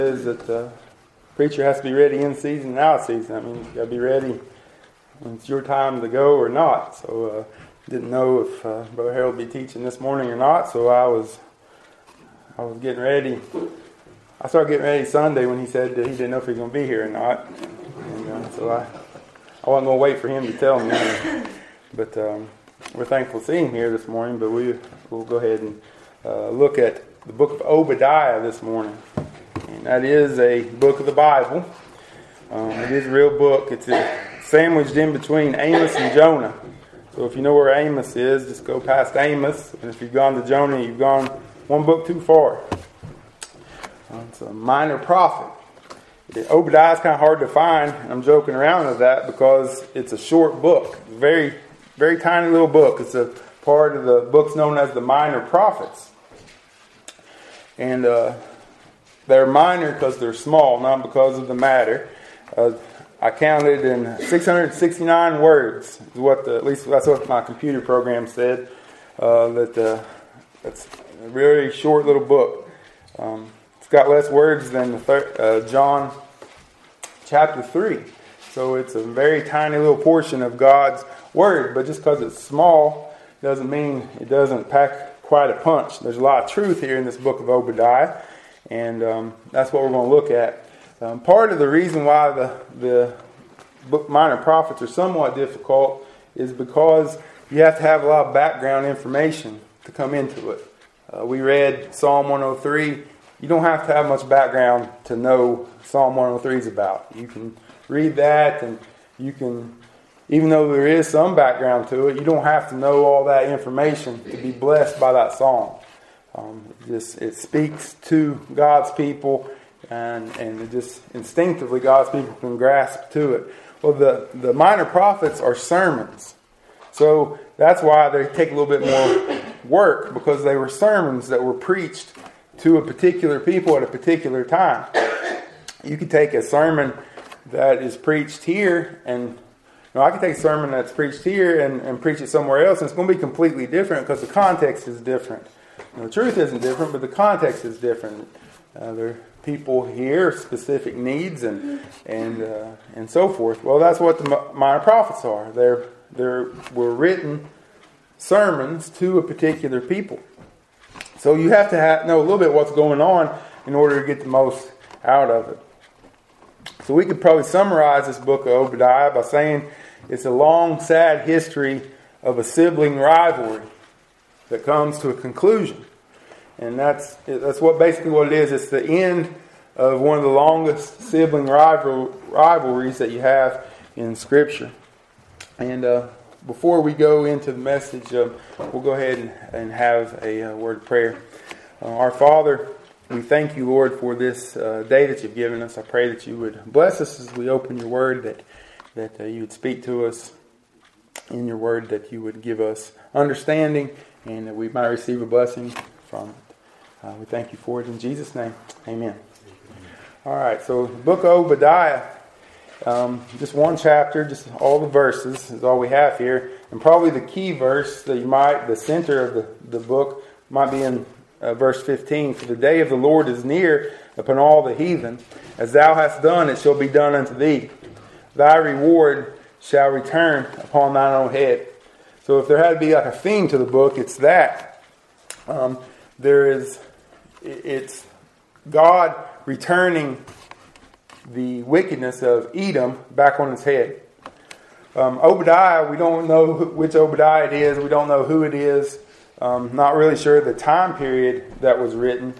Is that the preacher has to be ready in season and out of season. I mean, you got to be ready when it's your time to go or not. So didn't know if Brother Harold would be teaching this morning or not. So I was getting ready. I started getting ready Sunday when he said that he didn't know if he was going to be here or not. And so I wasn't going to wait for him to tell me. But we're thankful to see him here this morning. But we'll go ahead and look at the book of Obadiah this morning. And that is a book of the Bible. It is a real book. It's sandwiched in between Amos and Jonah. So if you know where Amos is, just go past Amos. And if you've gone to Jonah, you've gone one book too far. It's a minor prophet. Obadiah is kind of hard to find. I'm joking around with that because it's a short book. It's a very, very tiny little book. It's a part of the books known as the Minor Prophets. And they're minor because they're small, not because of the matter. I counted in 669 words. Is what at least that's what my computer program said. That's a very short little book. It's got less words than John chapter 3. So it's a very tiny little portion of God's Word. But just because it's small doesn't mean it doesn't pack quite a punch. There's a lot of truth here in this book of Obadiah. And that's what we're going to look at. Part of the reason why the book Minor Prophets are somewhat difficult is because you have to have a lot of background information to come into it. We read Psalm 103. You don't have to have much background to know Psalm 103 is about. You can read that, and you can, even though there is some background to it, you don't have to know all that information to be blessed by that psalm. It speaks to God's people, and it just instinctively God's people can grasp to it. Well, the minor prophets are sermons. So that's why they take a little bit more work, because they were sermons that were preached to a particular people at a particular time. You could take a sermon that is preached here, and I could take a sermon that's preached here and preach it somewhere else, and it's going to be completely different because the context is different. The truth isn't different, but the context is different. There are people here, specific needs, and so forth. Well, that's what the minor prophets are. There were written sermons to a particular people. So you have to know a little bit what's going on in order to get the most out of it. So we could probably summarize this book of Obadiah by saying it's a long, sad history of a sibling rivalry that comes to a conclusion. And that's what basically what it is. It's the end of one of the longest sibling rivalries that you have in Scripture. And before we go into the message, we'll go ahead and have a word of prayer. Our Father, we thank you, Lord, for this day that you've given us. I pray that you would bless us as we open your word, that you would speak to us in your word, that you would give us understanding, and that we might receive a blessing from it. We thank you for it in Jesus' name. Amen. All right, so the book of Obadiah, just one chapter, just all the verses is all we have here. And probably the key verse that the center of the book might be in verse 15. For the day of the Lord is near upon all the heathen. As thou hast done, it shall be done unto thee. Thy reward shall return upon thine own head. So if there had to be like a theme to the book, it's that. It's God returning the wickedness of Edom back on its head. Obadiah, we don't know which Obadiah it is. We don't know who it is. Not really sure the time period that was written.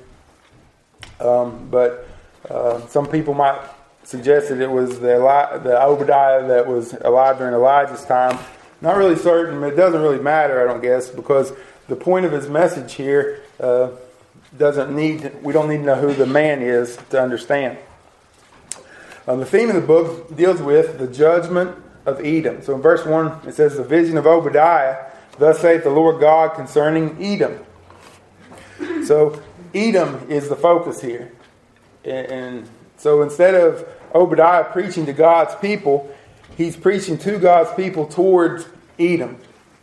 But some people might suggest that it was the Obadiah that was alive during Elijah's time. Not really certain, but it doesn't really matter, I don't guess, because the point of his message here we don't need to know who the man is to understand. The theme of the book deals with the judgment of Edom. So in verse 1 it says, the vision of Obadiah, thus saith the Lord God concerning Edom. So Edom is the focus here. And so instead of Obadiah preaching to God's people, he's preaching to God's people towards Edom.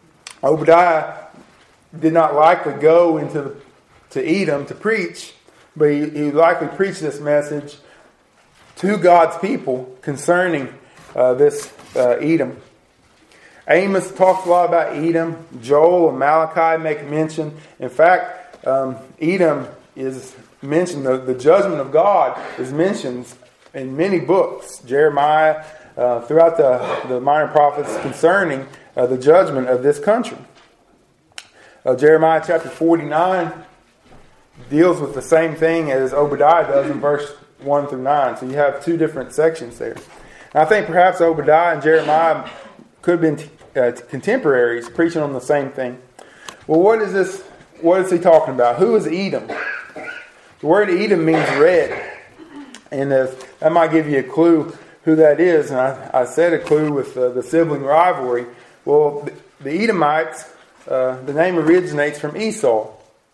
Obadiah did not likely go to Edom to preach, but he likely preached this message to God's people concerning this Edom. Amos talks a lot about Edom. Joel and Malachi make mention. In fact, Edom is mentioned, the judgment of God is mentioned in many books. Jeremiah, throughout the minor prophets concerning the judgment of this country. Jeremiah chapter 49 deals with the same thing as Obadiah does in verse 1 through 9. So you have two different sections there. And I think perhaps Obadiah and Jeremiah could have been contemporaries preaching on the same thing. Well, what is he talking about? Who is Edom? The word Edom means red. And that might give you a clue who that is. And I said a clue with the sibling rivalry. Well, the Edomites, the name originates from Esau.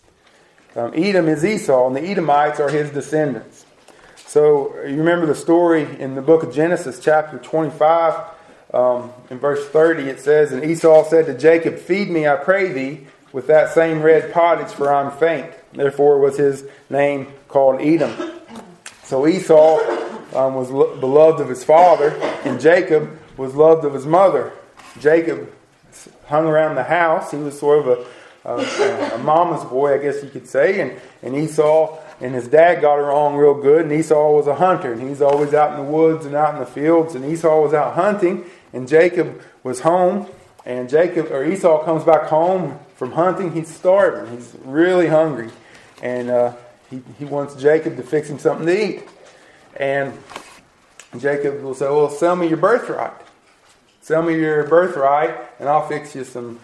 Edom is Esau, and the Edomites are his descendants. So you remember the story in the book of Genesis, chapter 25, in verse 30, it says, "And Esau said to Jacob, Feed me, I pray thee, with that same red pottage, for I am faint. Therefore was his name called Edom." So Esau was beloved of his father, and Jacob was loved of his mother. Jacob hung around the house. He was sort of a mama's boy, I guess you could say. And Esau and his dad got along real good. And Esau was a hunter. And he's always out in the woods and out in the fields. And Esau was out hunting. And Jacob was home. And Esau comes back home from hunting. He's starving. He's really hungry. And he wants Jacob to fix him something to eat. And Jacob will say, "Well, sell me your birthright. Sell me your birthright, and I'll fix you some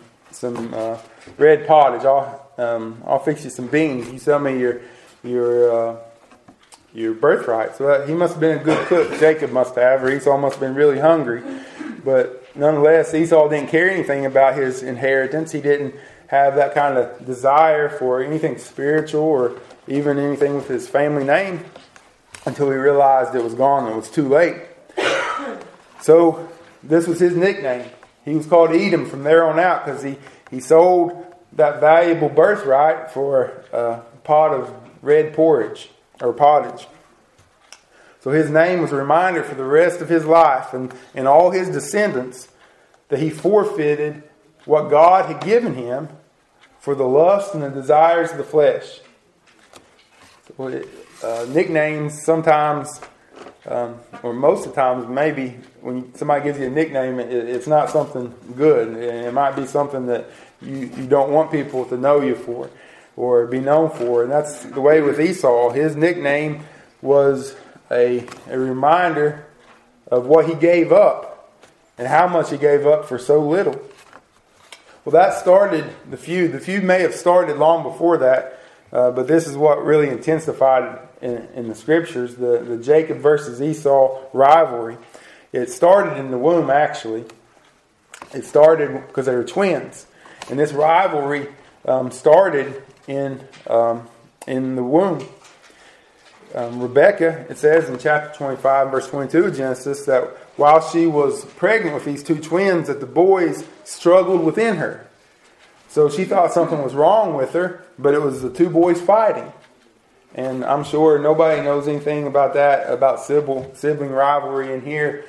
red pottage. I'll fix you some beans. You sell me your birthright." So he must have been a good cook. Jacob must have, or Esau must have been really hungry. But nonetheless, Esau didn't care anything about his inheritance. He didn't have that kind of desire for anything spiritual or even anything with his family name until he realized it was gone and it was too late. So this was his nickname. He was called Edom from there on out because he sold that valuable birthright for a pot of red porridge or pottage. So his name was a reminder for the rest of his life and all his descendants that he forfeited what God had given him for the lust and the desires of the flesh. So nicknames sometimes, or most of the times, maybe when somebody gives you a nickname, it's not something good. It might be something that you don't want people to know you for or be known for. And that's the way with Esau. His nickname was a reminder of what he gave up and how much he gave up for so little. Well, that started the feud. The feud may have started long before that, but this is what really intensified in the scriptures, the Jacob versus Esau rivalry. It started in the womb, actually. It started because they were twins. And this rivalry started in the womb. Rebekah, it says in chapter 25, verse 22 of Genesis, that while she was pregnant with these two twins, that the boys struggled within her. So she thought something was wrong with her, but it was the two boys fighting. And I'm sure nobody knows anything about that, about sibling rivalry in here.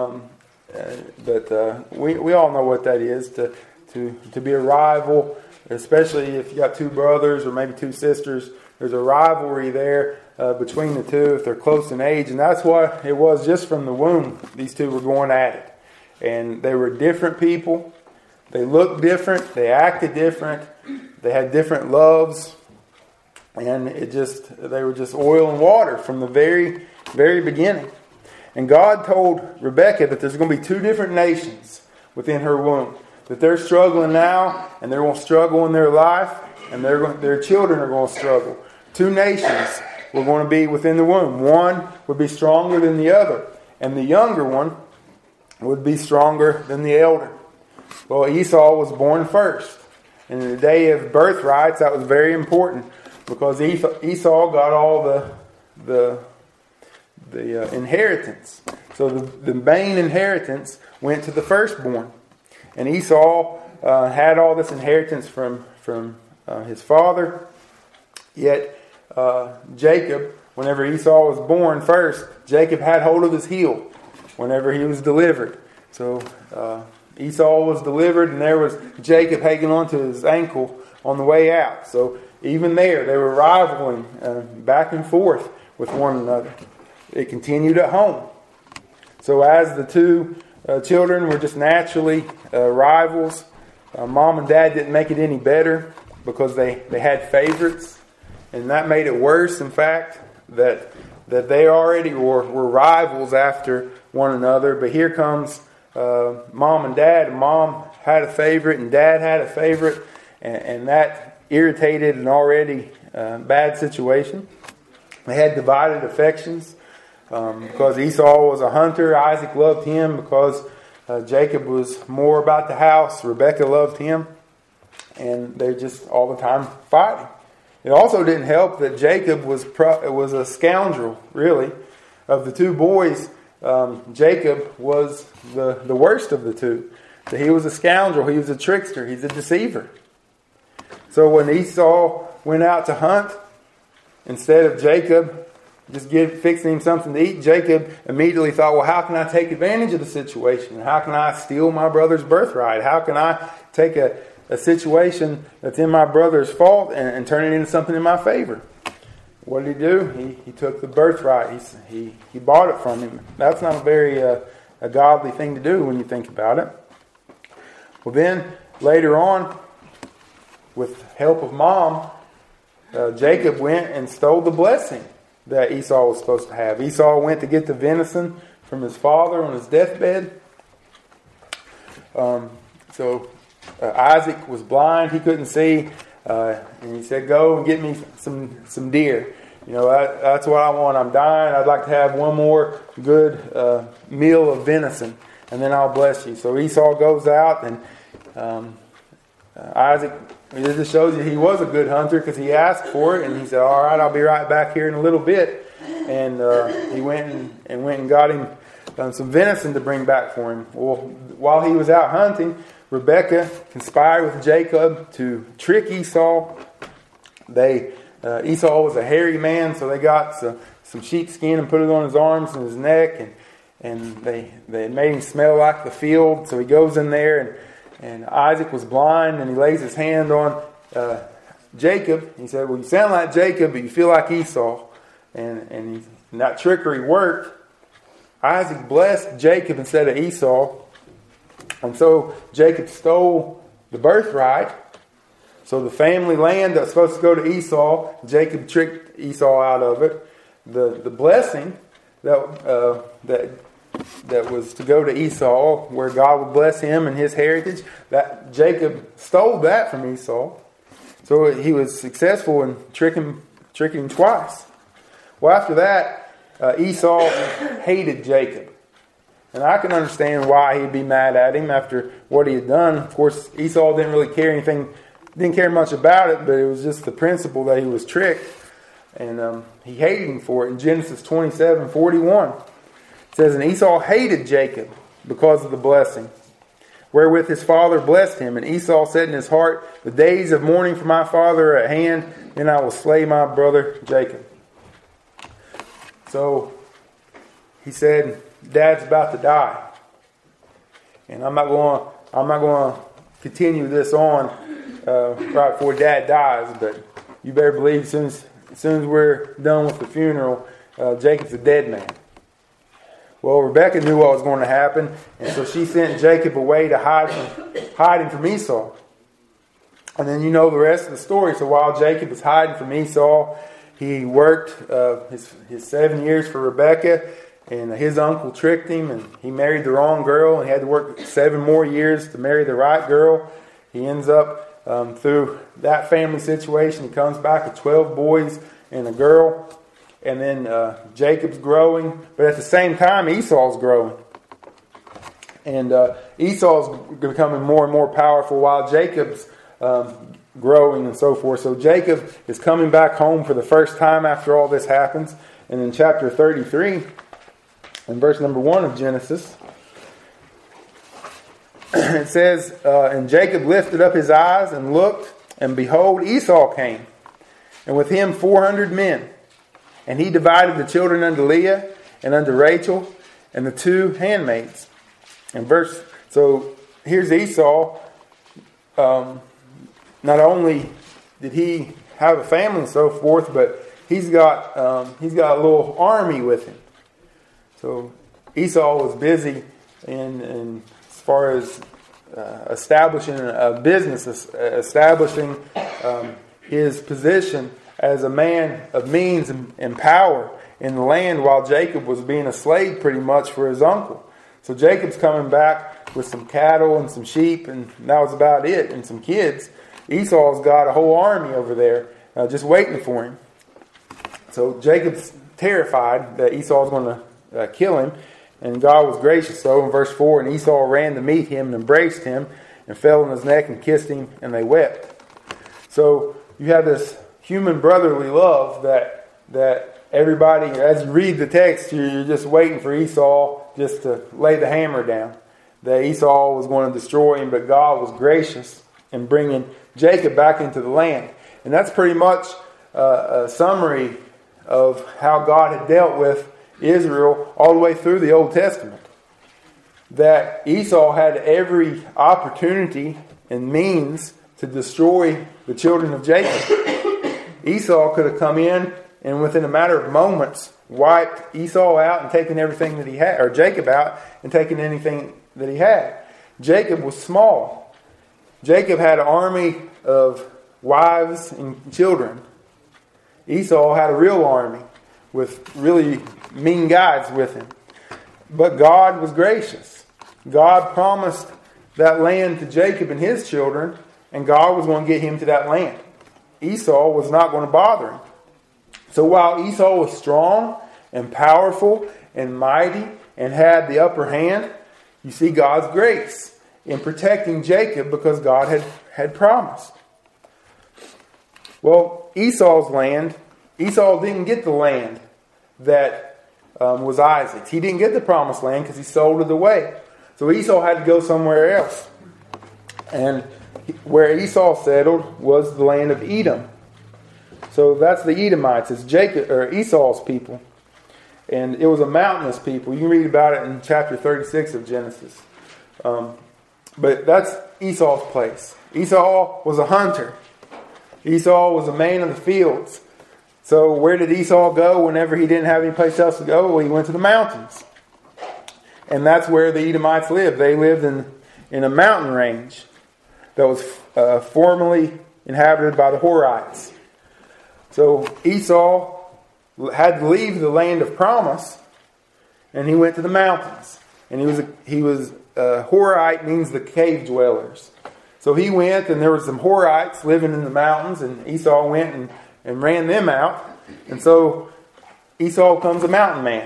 But we all know what that is, to be a rival, especially if you got two brothers or maybe two sisters. There's a rivalry there between the two if they're close in age. And that's what it was just from the womb. These two were going at it. And they were different people. They looked different. They acted different. They had different loves. And they were just oil and water from the very, very beginning. And God told Rebekah that there's going to be two different nations within her womb. That they're struggling now, and they're going to struggle in their life, and their children are going to struggle. Two nations were going to be within the womb. One would be stronger than the other, and the younger one would be stronger than the elder. Well, Esau was born first. And in the day of birthrights, that was very important, because Esau got all the inheritance. So the main inheritance went to the firstborn. And Esau had all this inheritance from his father. Yet Jacob, whenever Esau was born first, Jacob had hold of his heel whenever he was delivered. So Esau was delivered, and there was Jacob hanging onto his ankle on the way out. So even there, they were rivaling back and forth with one another. It continued at home. So as the two children were just naturally rivals, mom and dad didn't make it any better because they had favorites. And that made it worse, in fact, that they already were rivals after one another. But here comes mom and dad. And mom had a favorite and dad had a favorite. And that irritated an already bad situation. They had divided affections. Because Esau was a hunter, Isaac loved him. Because Jacob was more about the house, Rebekah loved him. And they're just all the time fighting. It also didn't help that Jacob was a scoundrel, really. Of the two boys, Jacob was the worst of the two. So he was a scoundrel, he was a trickster, he's a deceiver. So when Esau went out to hunt, instead of Jacob just fixing him something to eat, Jacob immediately thought, well, how can I take advantage of the situation? How can I steal my brother's birthright? How can I take a situation that's in my brother's fault and turn it into something in my favor? What did he do? He took the birthright. He bought it from him. That's not a very a godly thing to do when you think about it. Well, then later on, with help of mom, Jacob went and stole the blessing that Esau was supposed to have. Esau went to get the venison from his father on his deathbed. So Isaac was blind; he couldn't see, and he said, "Go and get me some deer. You know, that's what I want. I'm dying. I'd like to have one more good meal of venison, and then I'll bless you." So Esau goes out, and Isaac. This just shows you he was a good hunter because he asked for it, and he said, "All right, I'll be right back here in a little bit." And he went and got him some venison to bring back for him. Well, while he was out hunting, Rebekah conspired with Jacob to trick Esau. Esau was a hairy man, so they got some sheepskin and put it on his arms and his neck, and they made him smell like the field. So he goes in there, and Isaac was blind, and he lays his hand on Jacob. He said, "Well, you sound like Jacob, but you feel like Esau." And that trickery worked. Isaac blessed Jacob instead of Esau. And so Jacob stole the birthright. So the family land that was supposed to go to Esau, Jacob tricked Esau out of it. The blessing that was to go to Esau, where God would bless him and his heritage, that Jacob stole that from Esau. So he was successful in tricking him twice. Well, after that, Esau hated Jacob. And I can understand why he'd be mad at him after what he had done. Of course, Esau didn't care much about it, but it was just the principle that he was tricked. And he hated him for it. In Genesis 27:41, it says, "And Esau hated Jacob because of the blessing, wherewith his father blessed him. And Esau said in his heart, the days of mourning for my father are at hand, then I will slay my brother Jacob." So he said, "Dad's about to die, and I'm not going to continue this on right before Dad dies. But you better believe, as soon as we're done with the funeral, Jacob's a dead man." Well, Rebekah knew what was going to happen, and so she sent Jacob away to hide him from Esau. And then you know the rest of the story. So while Jacob was hiding from Esau, he worked his 7 years for Rebekah. And his uncle tricked him, and he married the wrong girl, and he had to work 7 more years to marry the right girl. He ends up, through that family situation, he comes back with 12 boys and a girl. And then Jacob's growing, but at the same time, Esau's growing. And Esau's becoming more and more powerful while Jacob's growing and so forth. So Jacob is coming back home for the first time after all this happens. And in chapter 33... in verse number 1 of Genesis, it says, "And Jacob lifted up his eyes and looked, and behold, Esau came. and with him 400 men. And he divided the children unto Leah and unto Rachel and the 2 handmaids. So here's Esau. Not only did he have a family and so forth, but he's got a little army with him. So Esau was busy in as far as establishing a business, establishing his position as a man of means and power in the land, while Jacob was being a slave pretty much for his uncle. So Jacob's coming back with some cattle and some sheep, and that was about it, and some kids. Esau's got a whole army over there just waiting for him. So Jacob's terrified that Esau's going to kill him, and God was gracious. So in verse 4, and Esau ran to meet him and embraced him and fell on his neck and kissed him, and they wept. So you have this human brotherly love that everybody, as you read the text, you're just waiting for Esau just to lay the hammer down. That Esau was going to destroy him, but God was gracious in bringing Jacob back into the land. And that's pretty much a summary of how God had dealt with Israel all the way through the Old Testament. That Esau had every opportunity and means to destroy the children of Jacob. Esau could have come in and within a matter of moments wiped Esau out and taken everything that he had, or Jacob out and taken anything that he had. Jacob was small. Jacob had an army of wives and children. Esau had a real army with really mean guys with him. But God was gracious. God promised that land to Jacob and his children, and God was going to get him to that land. Esau was not going to bother him. So while Esau was strong and powerful and mighty and had the upper hand, you see God's grace in protecting Jacob because God had promised. Well, Esau's land, Esau didn't get the land that was Isaac's. He didn't get the promised land because he sold it away. So Esau had to go somewhere else. And where Esau settled was the land of Edom. So that's the Edomites. It's Esau's people. And it was a mountainous people. You can read about it in chapter 36 of Genesis. But that's Esau's place. Esau was a hunter. Esau was a man of the fields. So where did Esau go whenever he didn't have any place else to go? Well, he went to the mountains. And that's where the Edomites lived. They lived in a mountain range that was formerly inhabited by the Horites. So Esau had to leave the land of promise, and he went to the mountains. And he was Horite means the cave dwellers. So he went, and there were some Horites living in the mountains, and Esau went and ran them out. And so Esau becomes a mountain man.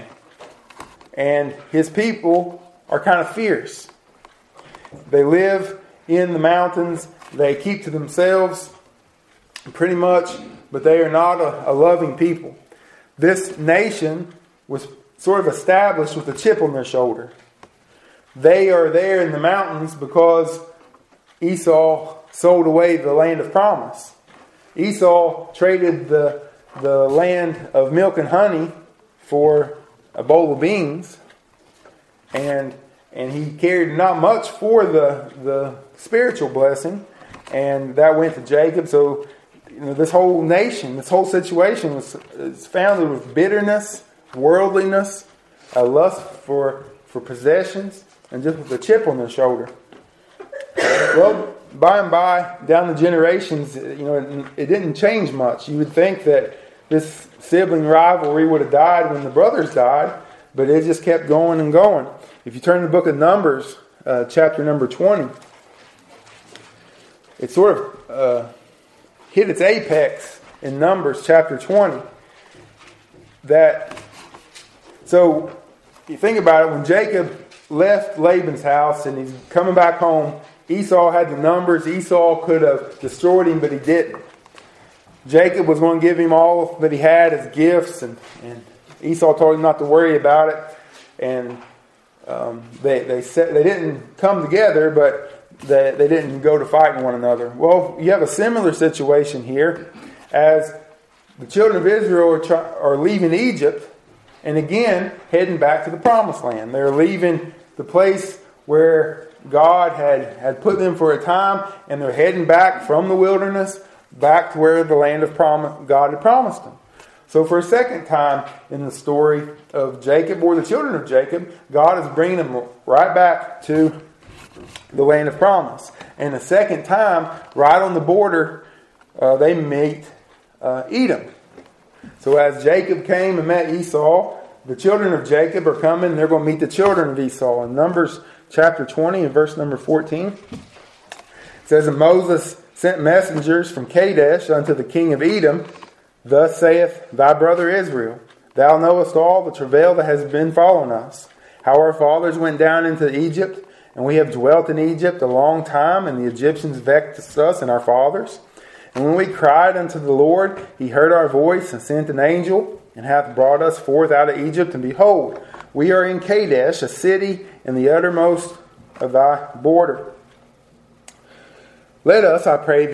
And his people are kind of fierce. They live in the mountains. They keep to themselves pretty much, but they are not a loving people. This nation was sort of established with a chip on their shoulder. They are there in the mountains because Esau sold away the land of promise. Esau traded the land of milk and honey for a bowl of beans, and he cared not much for the spiritual blessing, and that went to Jacob. So this whole nation, this whole situation is founded with bitterness, worldliness, a lust for possessions, and just with a chip on their shoulder. Well, by and by, down the generations, it didn't change much. You would think that this sibling rivalry would have died when the brothers died, but it just kept going and going. If you turn to the book of Numbers, chapter number 20, it sort of hit its apex in Numbers chapter 20. So you think about it, when Jacob left Laban's house and he's coming back home, Esau had the numbers. Esau could have destroyed him, but he didn't. Jacob was going to give him all that he had as gifts, and Esau told him not to worry about it. And they didn't come together, but they didn't go to fighting one another. Well, you have a similar situation here, as the children of Israel are leaving Egypt and again heading back to the promised land. They're leaving the place where God had put them for a time, and they're heading back from the wilderness back to where the land of promise God had promised them. So for a second time in the story of Jacob, or the children of Jacob, God is bringing them right back to the land of promise. And the second time, right on the border, they meet Edom. So as Jacob came and met Esau, the children of Jacob are coming, and they're going to meet the children of Esau. In Numbers chapter 20 and verse number 14, it says, "And Moses sent messengers from Kadesh unto the king of Edom. Thus saith thy brother Israel, Thou knowest all the travail that has been fallen us, how our fathers went down into Egypt, and we have dwelt in Egypt a long time, and the Egyptians vexed us and our fathers. And when we cried unto the Lord, he heard our voice, and sent an angel, and hath brought us forth out of Egypt. And behold, we are in Kadesh, a city in the uttermost of thy border. Let us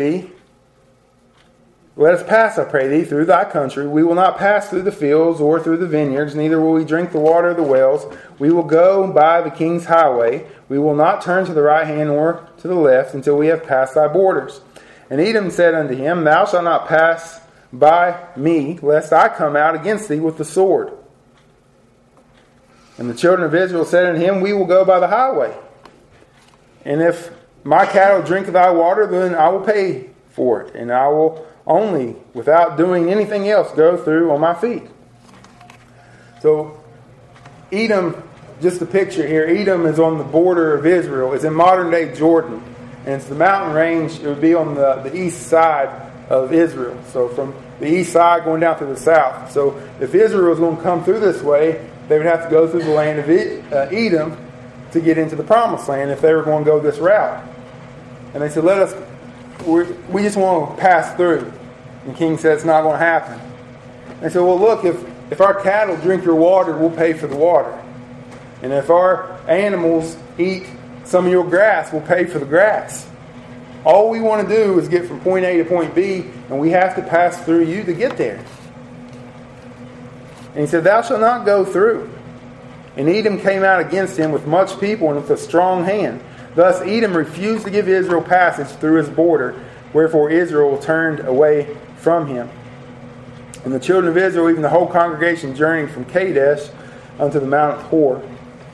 pass, I pray thee, through thy country. We will not pass through the fields or through the vineyards, neither will we drink the water of the wells. We will go by the king's highway. We will not turn to the right hand or to the left until we have passed thy borders. And Edom said unto him, Thou shalt not pass by me, lest I come out against thee with the sword. And the children of Israel said unto him, We will go by the highway. And if my cattle drink of thy water, then I will pay for it, and I will only, without doing anything else, go through on my feet." So Edom, just a picture here, Edom is on the border of Israel. It's in modern day Jordan, and it's the mountain range. It would be on the east side of Israel, so from the east side going down to the south. So if Israel was going to come through this way, they would have to go through the land of Edom to get into the promised land if they were going to go this route. And they said, we just want to pass through. And the king said, it's not going to happen. They said, well, look, if our cattle drink your water, we'll pay for the water. And if our animals eat some of your grass, we'll pay for the grass. All we want to do is get from point A to point B, and we have to pass through you to get there. And he said, Thou shalt not go through. And Edom came out against him with much people and with a strong hand. Thus Edom refused to give Israel passage through his border, wherefore Israel turned away from him. And the children of Israel, even the whole congregation, journeyed from Kadesh unto the Mount of Hor.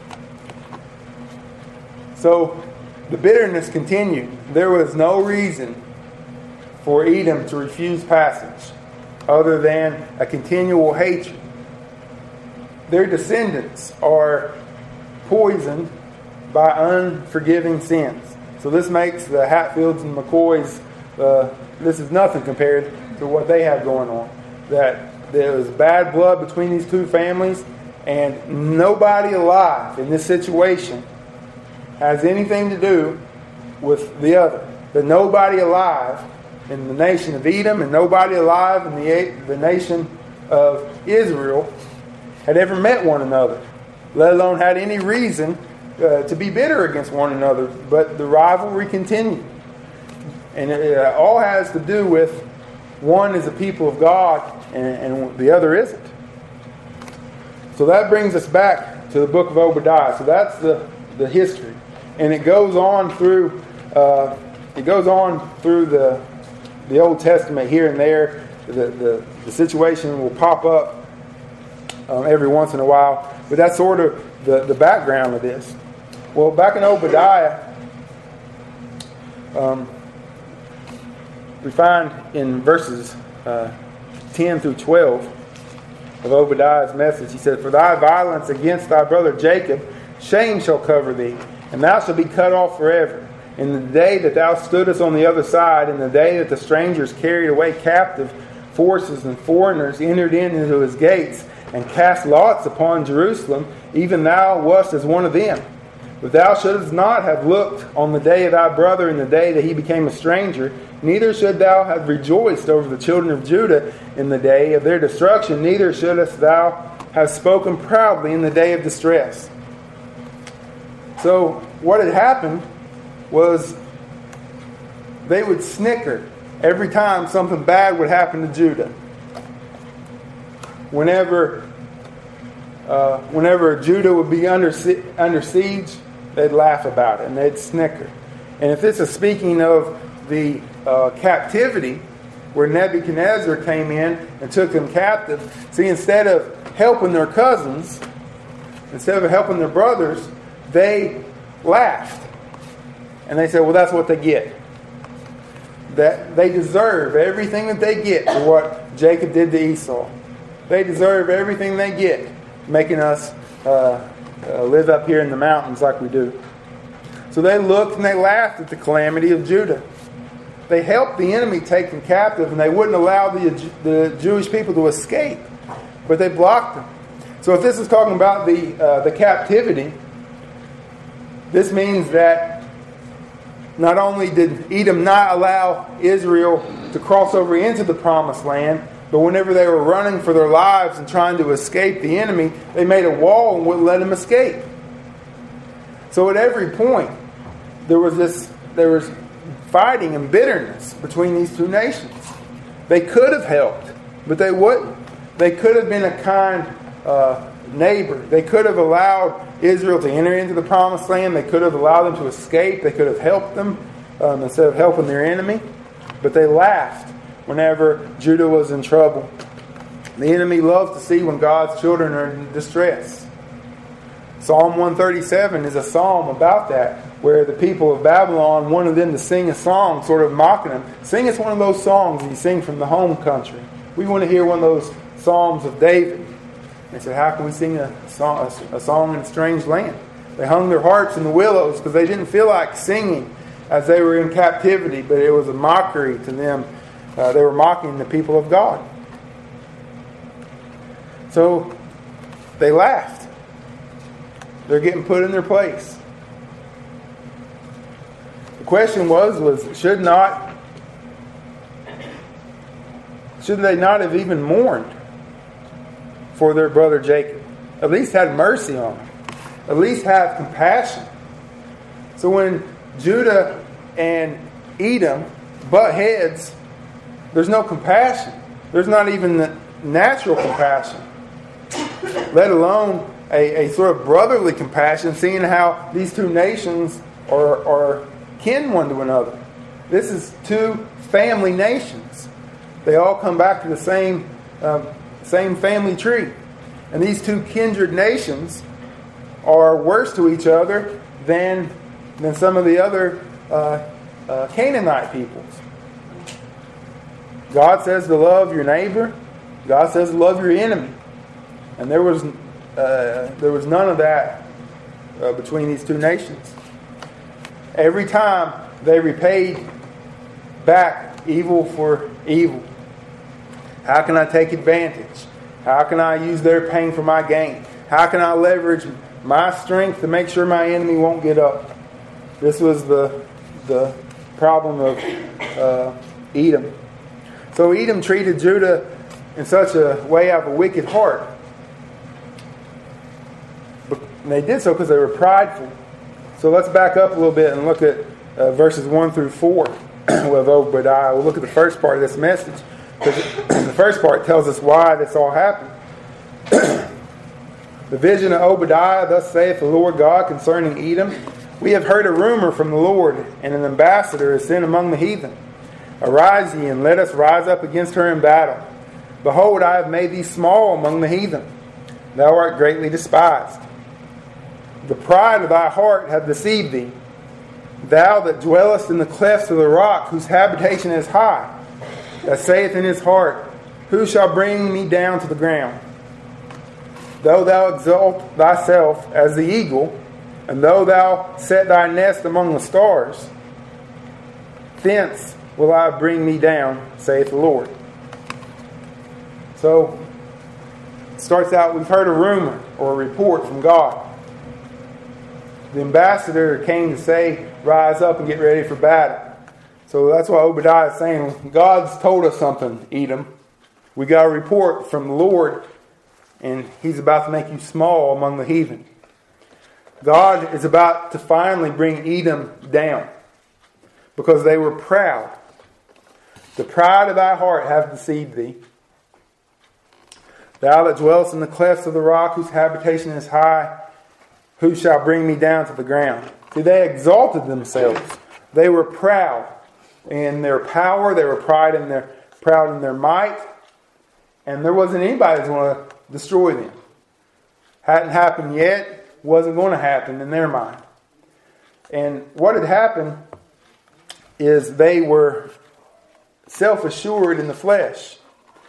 So the bitterness continued. There was no reason for Edom to refuse passage other than a continual hatred. Their descendants are poisoned by unforgiving sins. So this makes the Hatfields and McCoys, this is nothing compared to what they have going on. That there is bad blood between these two families, and nobody alive in this situation has anything to do with the other. That nobody alive in the nation of Edom and nobody alive in the nation of Israel had ever met one another, let alone had any reason to be bitter against one another. But the rivalry continued. And it all has to do with one is a people of God and the other isn't. So that brings us back to the book of Obadiah. So that's the history. And it goes on through the Old Testament here and there. The situation will pop up every once in a while. But that's sort of the background of this. Well, back in Obadiah, we find in verses 10 through 12 of Obadiah's message, he said, For thy violence against thy brother Jacob, shame shall cover thee, and thou shalt be cut off forever. In the day that thou stoodest on the other side, in the day that the strangers carried away captive forces and foreigners entered into his gates, and cast lots upon Jerusalem, even thou wast as one of them. But thou shouldst not have looked on the day of thy brother in the day that he became a stranger, neither should thou have rejoiced over the children of Judah in the day of their destruction, neither shouldst thou have spoken proudly in the day of distress. So what had happened was they would snicker every time something bad would happen to Judah. whenever Judah would be under siege, they'd laugh about it and they'd snicker. And if this is speaking of the captivity where Nebuchadnezzar came in and took them captive, see, instead of helping their cousins, instead of helping their brothers, they laughed. And they said, well, that's what they get. That they deserve everything that they get for what Jacob did to Esau. They deserve everything they get, making us live up here in the mountains like we do. So they looked and they laughed at the calamity of Judah. They helped the enemy take them captive, and they wouldn't allow the Jewish people to escape, but they blocked them. So if this is talking about the captivity, this means that not only did Edom not allow Israel to cross over into the promised land, but whenever they were running for their lives and trying to escape the enemy, they made a wall and wouldn't let them escape. So at every point, there was fighting and bitterness between these two nations. They could have helped, but they wouldn't. They could have been a kind neighbor. They could have allowed Israel to enter into the promised land. They could have allowed them to escape. They could have helped them instead of helping their enemy. But they laughed whenever Judah was in trouble. The enemy loves to see when God's children are in distress. Psalm 137 is a psalm about that, where the people of Babylon wanted them to sing a song, sort of mocking them. Sing us one of those songs you sing from the home country. We want to hear one of those psalms of David. They said, how can we sing a song in a strange land? They hung their harps in the willows because they didn't feel like singing as they were in captivity, but it was a mockery to them. They were mocking the people of God. So they laughed. They're getting put in their place. The question was should they not have even mourned for their brother Jacob? At least had mercy on him. At least have compassion. So when Judah and Edom butt heads, there's no compassion. There's not even the natural compassion, let alone a sort of brotherly compassion, seeing how these two nations are kin one to another. This is two family nations. They all come back to the same family tree. And these two kindred nations are worse to each other than some of the other Canaanite peoples. God says to love your neighbor. God says to love your enemy. And there was none of that between these two nations. Every time they repaid back evil for evil. How can I take advantage? How can I use their pain for my gain? How can I leverage my strength to make sure my enemy won't get up? This was the problem of Edom. So Edom treated Judah in such a way out of a wicked heart. And they did so because they were prideful. So let's back up a little bit and look at verses 1 through 4 with Obadiah. We'll look at the first part of this message. Because the first part tells us why this all happened. The vision of Obadiah, thus saith the Lord God concerning Edom. We have heard a rumor from the Lord, and an ambassador is sent among the heathen. Arise ye, and let us rise up against her in battle. Behold, I have made thee small among the heathen. Thou art greatly despised. The pride of thy heart hath deceived thee. Thou that dwellest in the clefts of the rock, whose habitation is high, that saith in his heart, who shall bring me down to the ground? Though thou exalt thyself as the eagle, and though thou set thy nest among the stars, thence will I bring thee down, saith the Lord. So, it starts out, we've heard a rumor or a report from God. The ambassador came to say, rise up and get ready for battle. So that's why Obadiah is saying, God's told us something, Edom. We got a report from the Lord, and He's about to make you small among the heathen. God is about to finally bring Edom down because they were proud. The pride of thy heart hath deceived thee. Thou that dwellest in the clefts of the rock, whose habitation is high, who shall bring me down to the ground? See, they exalted themselves. They were proud in their power. They were proud in their might. And there wasn't anybody that was going to destroy them. Hadn't happened yet. Wasn't going to happen in their mind. And what had happened is they were self-assured in the flesh.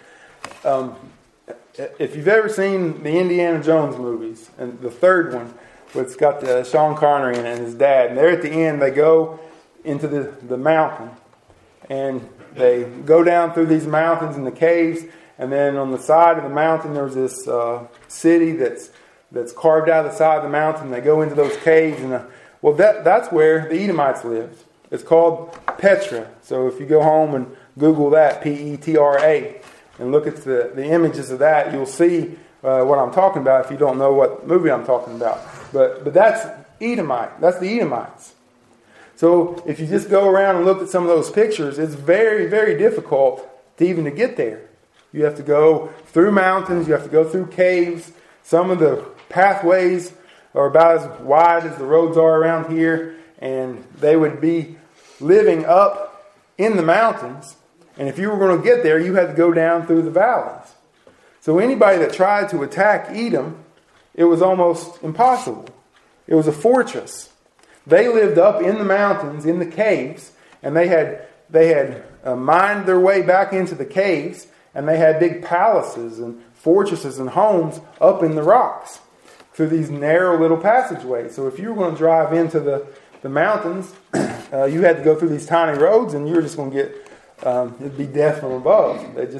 If you've ever seen the Indiana Jones movies, and the third one, it's got Sean Connery and his dad, and they're at the end, they go into the mountain, and they go down through these mountains and the caves, and then on the side of the mountain there's this city that's carved out of the side of the mountain. They go into those caves, and that's where the Edomites lived. It's called Petra. So if you go home and Google that, Petra, and look at the images of that, you'll see what I'm talking about if you don't know what movie I'm talking about. But that's Edomite. That's the Edomites. So if you just go around and look at some of those pictures, it's very, very difficult to get there. You have to go through mountains. You have to go through caves. Some of the pathways are about as wide as the roads are around here. And they would be living up in the mountains. And if you were going to get there, you had to go down through the valleys. So anybody that tried to attack Edom, it was almost impossible. It was a fortress. They lived up in the mountains, in the caves, and they had mined their way back into the caves, and they had big palaces and fortresses and homes up in the rocks through these narrow little passageways. So if you were going to drive into the mountains, you had to go through these tiny roads, and you were just going to get it'd be death from above. There'd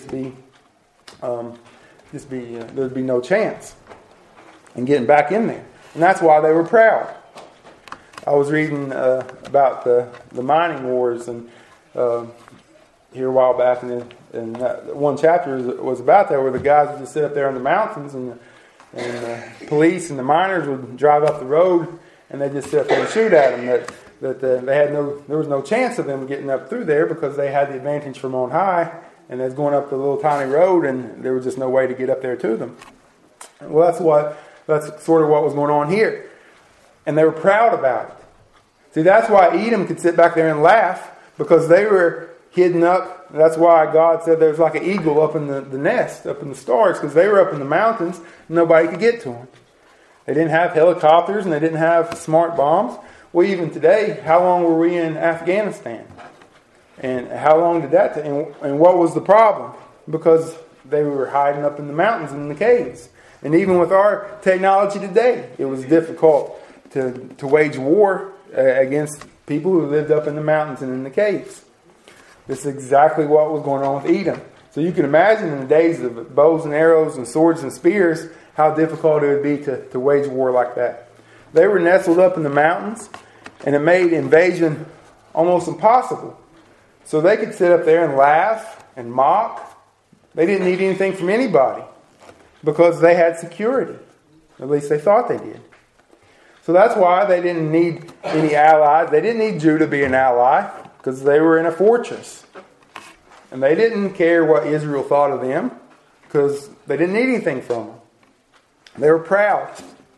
there'd be no chance in getting back in there, and that's why they were proud. I was reading about the mining wars and here a while back, and that one chapter was about that, where the guys would just sit up there in the mountains, and the police and the miners would drive up the road, and they just sit up there and shoot at them. There was no chance of them getting up through there because they had the advantage from on high, and they was going up the little tiny road, and there was just no way to get up there to them. Well, that's sort of what was going on here, and they were proud about it. See, that's why Edom could sit back there and laugh, because they were hidden up. That's why God said there was like an eagle up in the nest, up in the stars, because they were up in the mountains, and nobody could get to them. They didn't have helicopters, and they didn't have smart bombs. Well, even today, how long were we in Afghanistan? And how long did that take? And what was the problem? Because they were hiding up in the mountains and in the caves. And even with our technology today, it was difficult to wage war against people who lived up in the mountains and in the caves. This is exactly what was going on with Edom. So you can imagine in the days of bows and arrows and swords and spears, how difficult it would be to wage war like that. They were nestled up in the mountains, and it made invasion almost impossible. So they could sit up there and laugh and mock. They didn't need anything from anybody because they had security. At least they thought they did. So that's why they didn't need any allies. They didn't need Judah to be an ally because they were in a fortress. And they didn't care what Israel thought of them because they didn't need anything from them. They were proud.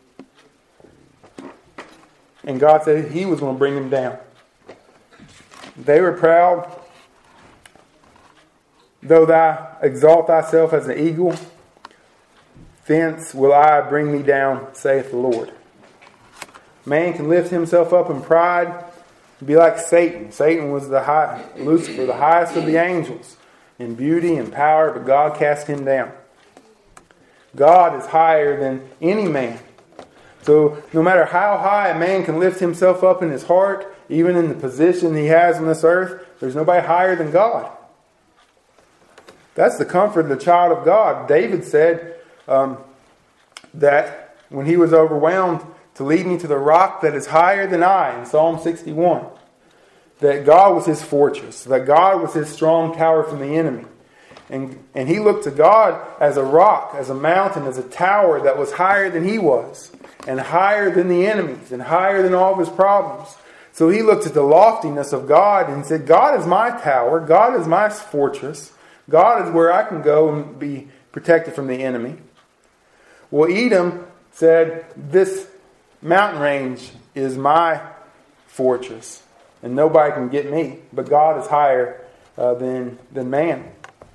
And God said He was going to bring them down. They were proud. Though thou exalt thyself as an eagle, thence will I bring thee down, saith the Lord. Man can lift himself up in pride and be like Satan. Satan was Lucifer, the highest of the angels, in beauty and power, but God cast him down. God is higher than any man. So no matter how high a man can lift himself up in his heart, even in the position he has on this earth, there's nobody higher than God. That's the comfort of the child of God. David said that when he was overwhelmed, to lead me to the rock that is higher than I, in Psalm 61. That God was his fortress. That God was his strong tower from the enemy. And he looked to God as a rock, as a mountain, as a tower that was higher than he was. And higher than the enemies. And higher than all of his problems. So he looked at the loftiness of God and said, God is my tower. God is my fortress. God is where I can go and be protected from the enemy. Well, Edom said, this mountain range is my fortress, and nobody can get me. But God is higher than man.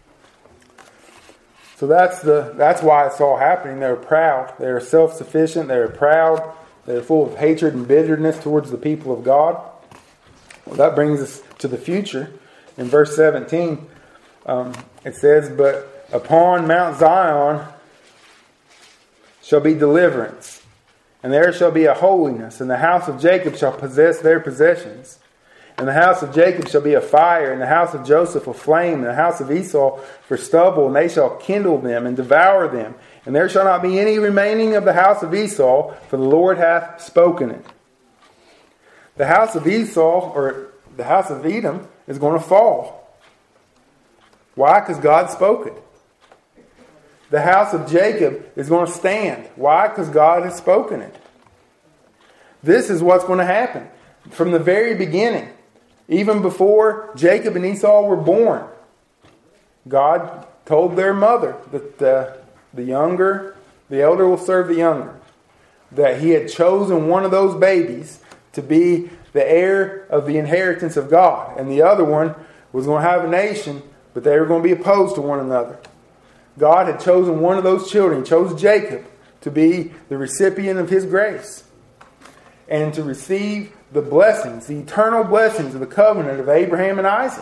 So that's why it's all happening. They're proud. They're self-sufficient. They're proud. They're full of hatred and bitterness towards the people of God. Well, that brings us to the future. In verse 17, it says, "But upon Mount Zion shall be deliverance, and there shall be a holiness, and the house of Jacob shall possess their possessions. And the house of Jacob shall be a fire, and the house of Joseph a flame, and the house of Esau for stubble, and they shall kindle them and devour them. And there shall not be any remaining of the house of Esau, for the Lord hath spoken it." The house of Esau, or the house of Edom, is going to fall. Why? Because God spoke it. The house of Jacob is going to stand. Why? Because God has spoken it. This is what's going to happen. From the very beginning, even before Jacob and Esau were born, God told their mother that the elder will serve the younger. That he had chosen one of those babies to be the heir of the inheritance of God. And the other one was going to have a nation, but they were going to be opposed to one another. God had chosen one of those children. He chose Jacob to be the recipient of his grace and to receive the blessings, the eternal blessings of the covenant of Abraham and Isaac.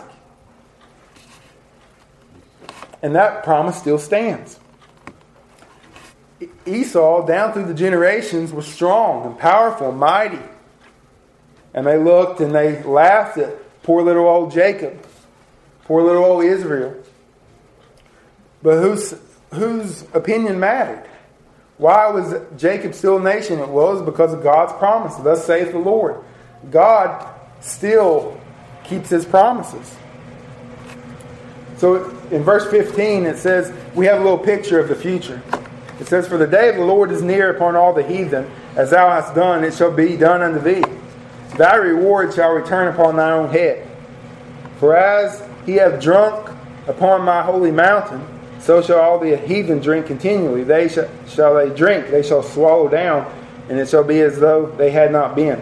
And that promise still stands. Esau, down through the generations, was strong and powerful and mighty. And they looked and they laughed at poor little old Jacob, poor little old Israel. But whose opinion mattered? Why was Jacob still a nation? It was because of God's promise. Thus saith the Lord. God still keeps his promises. So in verse 15 it says, we have a little picture of the future. It says, "For the day of the Lord is near upon all the heathen. As thou hast done, it shall be done unto thee. Thy reward shall return upon thy own head. For as he hath drunk upon my holy mountain, so shall all the heathen drink continually. They shall they drink, they shall swallow down, and it shall be as though they had not been."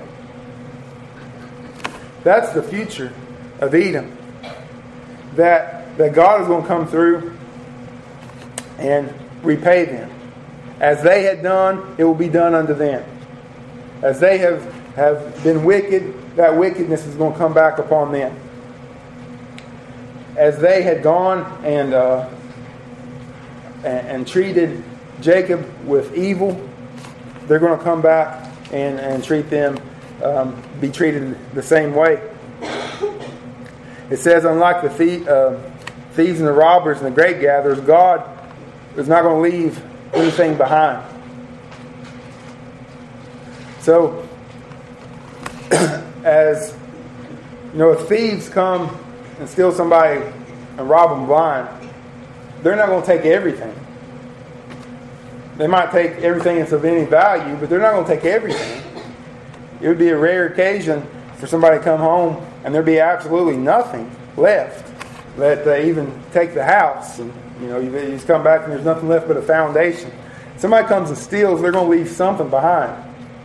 That's the future of Edom. That God is going to come through and repay them. As they had done, it will be done unto them. As they have been wicked, that wickedness is going to come back upon them. As they had gone and treated Jacob with evil, they're going to come back and treat them, be treated the same way. It says, unlike the thieves and the robbers and the grape gatherers, God is not going to leave anything behind. So, as you know, if thieves come and steal somebody and rob them blind, they're not going to take everything. They might take everything that's of any value, but they're not going to take everything. It would be a rare occasion for somebody to come home and there'd be absolutely nothing left. That they even take the house, and you just come back and there's nothing left but a foundation. Somebody comes and steals, they're going to leave something behind.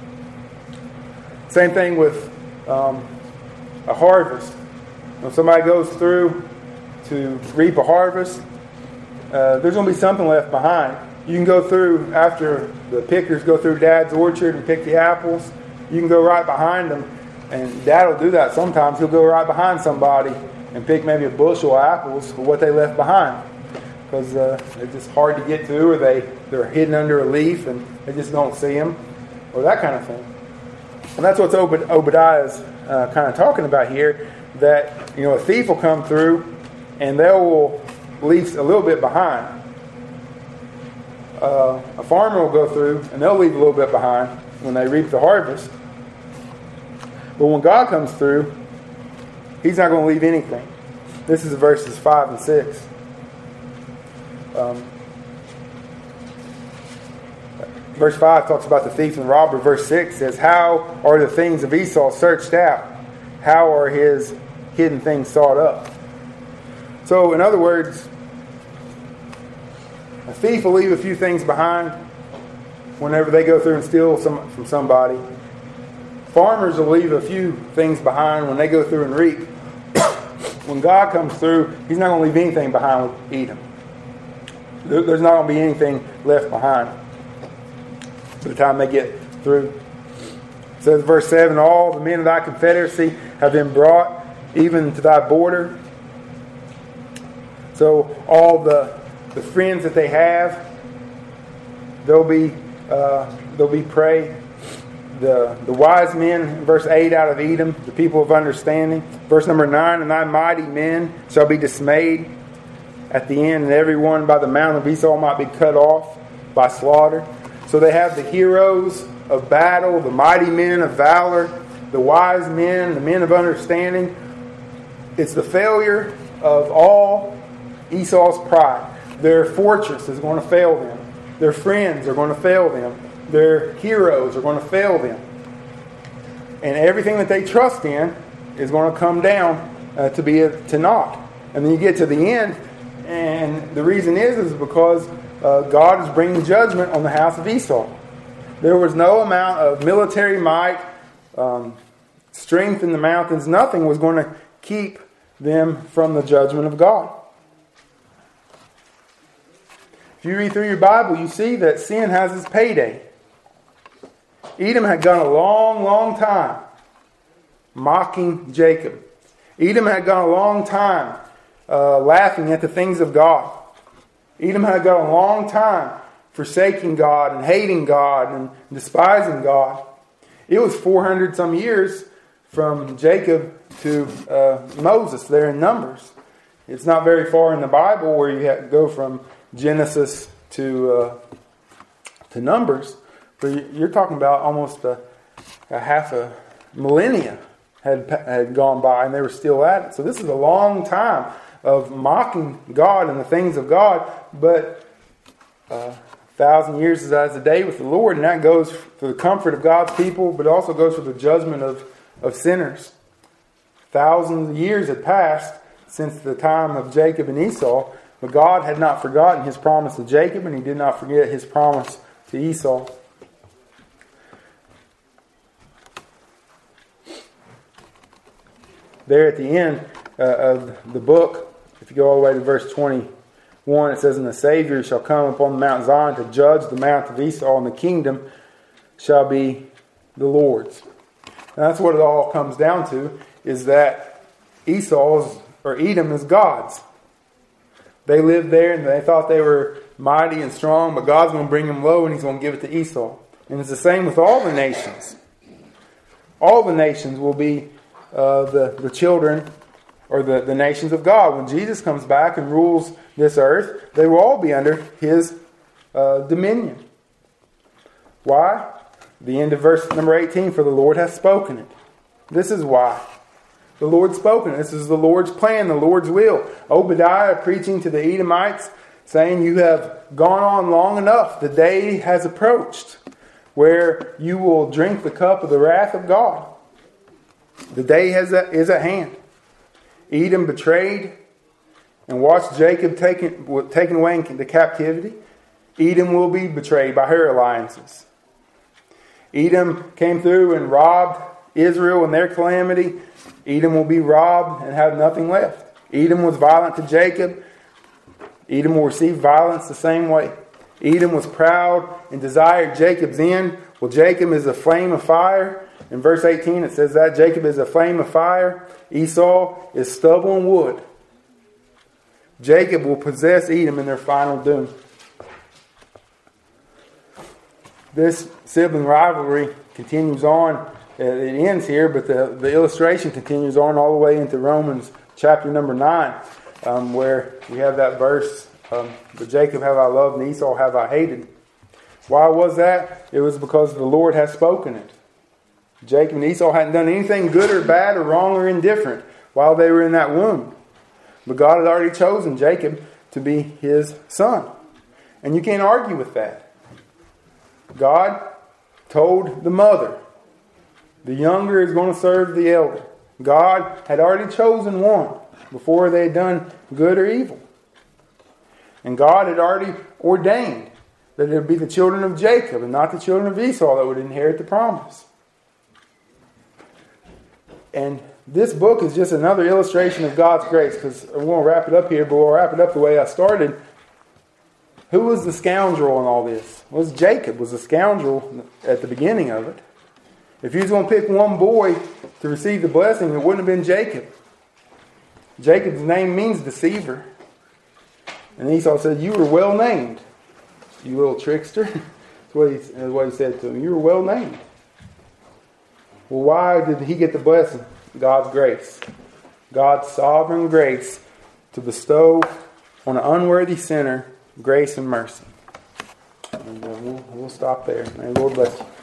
Same thing with a harvest. When somebody goes through to reap a harvest, there's going to be something left behind. You can go through, after the pickers go through Dad's orchard and pick the apples, you can go right behind them, and Dad will do that sometimes. He'll go right behind somebody and pick maybe a bushel of apples for what they left behind, because they're just hard to get to, or they're hidden under a leaf and they just don't see them, or that kind of thing. And that's what Obadiah is kind of talking about here, that a thief will come through and they will leave a little bit behind. A farmer will go through and they'll leave a little bit behind when they reap the harvest. But when God comes through, He's not going to leave anything. This is verses 5 and 6. Verse 5 talks about the thief and robber. Verse 6 says, "How are the things of Esau searched out? How are his hidden things sought up?" So, in other words, A thief will leave a few things behind whenever they go through and steal from somebody. Farmers will leave a few things behind when they go through and reap. When God comes through, He's not going to leave anything behind with Edom. There's not going to be anything left behind by the time they get through. It says, verse 7, all the men of thy confederacy have been brought even to thy border. So all the friends that they have, they'll be prey. The wise men, in verse 8, out of Edom, the people of understanding. Verse number 9, and thy mighty men shall be dismayed at the end, and every one by the mountain of Esau might be cut off by slaughter. So they have the heroes of battle, the mighty men of valor, the wise men, the men of understanding. It's the failure of all Esau's pride. Their fortress is going to fail them. Their friends are going to fail them. Their heroes are going to fail them. And everything that they trust in is going to come down to naught. And then you get to the end, and the reason is because God is bringing judgment on the house of Esau. There was no amount of military might, strength in the mountains. Nothing was going to keep them from the judgment of God. If you read through your Bible, you see that sin has its payday. Edom had gone a long, long time mocking Jacob. Edom had gone a long time laughing at the things of God. Edom had gone a long time forsaking God and hating God and despising God. It was 400 some years from Jacob to Moses there in Numbers. It's not very far in the Bible where you have to go from Genesis to Numbers. But you're talking about almost a half a millennia had gone by, and they were still at it. So this is a long time of mocking God and the things of God. But 1,000 years is as a day with the Lord, and that goes for the comfort of God's people, but it also goes for the judgment of sinners. Thousands of years had passed since the time of Jacob and Esau, but God had not forgotten His promise to Jacob, and He did not forget His promise to Esau. There at the end of the book, if you go all the way to verse 21, it says, and the Savior shall come upon Mount Zion to judge the mount of Esau, and the kingdom shall be the Lord's. And that's what it all comes down to, is that Edom is God's. They lived there and they thought they were mighty and strong, but God's going to bring them low and He's going to give it to Esau. And it's the same with all the nations. All the nations will be the children or the nations of God. When Jesus comes back and rules this earth, they will all be under His dominion. Why? The end of verse number 18, for the Lord hath spoken it. This is why. The Lord's spoken it. This is the Lord's plan, the Lord's will. Obadiah preaching to the Edomites, saying, you have gone on long enough. The day has approached where you will drink the cup of the wrath of God. The day is at hand. Edom betrayed and watched Jacob taken away into captivity. Edom will be betrayed by her alliances. Edom came through and robbed Israel in their calamity. Edom will be robbed and have nothing left. Edom was violent to Jacob. Edom will receive violence the same way. Edom was proud and desired Jacob's end. Well, Jacob is a flame of fire. In verse 18 it says that Jacob is a flame of fire. Esau is stubble and wood. Jacob will possess Edom in their final doom. This sibling rivalry continues on. It ends here, but the illustration continues on all the way into Romans chapter number 9, where we have that verse, but Jacob have I loved and Esau have I hated. Why was that? It was because the Lord has spoken it. Jacob and Esau hadn't done anything good or bad or wrong or indifferent while they were in that womb. But God had already chosen Jacob to be His son. And you can't argue with that. God told the mother, the younger is going to serve the elder. God had already chosen one before they had done good or evil. And God had already ordained that it would be the children of Jacob and not the children of Esau that would inherit the promise. And this book is just another illustration of God's grace, because I won't wrap it up here, but we'll wrap it up the way I started. Who was the scoundrel in all this? It was Jacob was the scoundrel at the beginning of it. If you was going to pick one boy to receive the blessing, it wouldn't have been Jacob. Jacob's name means deceiver. And Esau said, "You were well named, you little trickster." That's what he said to him. You were well named. Well, why did he get the blessing? God's grace. God's sovereign grace to bestow on an unworthy sinner grace and mercy. And we'll stop there. May the Lord bless you.